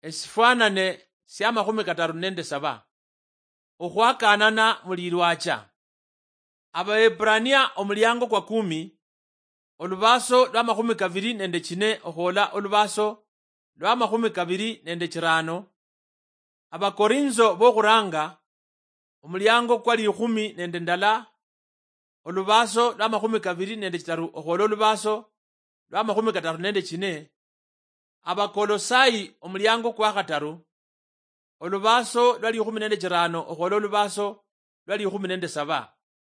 Esifanane sya 37 okhwakanana mulilwacha. Abaebrania omulyango kwa 10 olubaso lwa 24 okhola olubaso lwa 25. Abakorinzo bokhuranga omulyango kwa 10 olubaso lwa 23 okhola olubaso lwa 34. Abakolosai omulyango kwa 3 olubaso lwa 15 okhola olubaso lwa 17.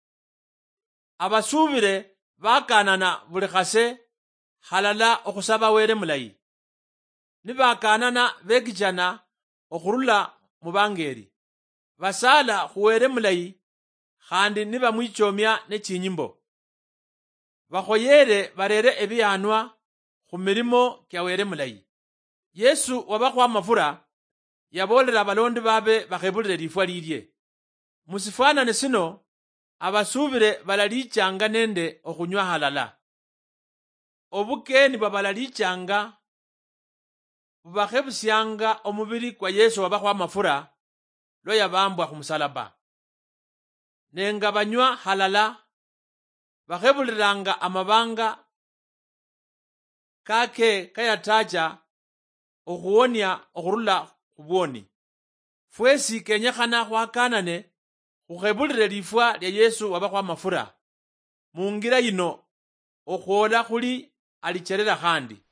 Abasubile bakanana buli khase khalala okhusaba wele mulayi. Nibakanana bekichana okhurula mubangeli. Basala khuwele mulayi khandi nibamwichomya ne chinyimbo. Bakhoyele barere ebiyanwa khumilimo kya wele mulayi. Yesu wabakhwa mafura yabolera abalondi babe bakhebulile lifwa lilye. Musifanane sino abasubile balalichanga nende okhunywa halala. Obukeni bwa balalichanga bubakhebusyanga omubili kwa Yesu wabakhwa mafura lwa yabambwa khumusalaba. Nenga banywa halala bakhebulilanga amabanga kake kayatacha okhuwonya okhurula khubwoni. Fwesi kenyekhana khwakanane khukhebulile lifwa lya Yesu wabakhwa mafura. Mungila yino okhwola khuli alichelela khandi.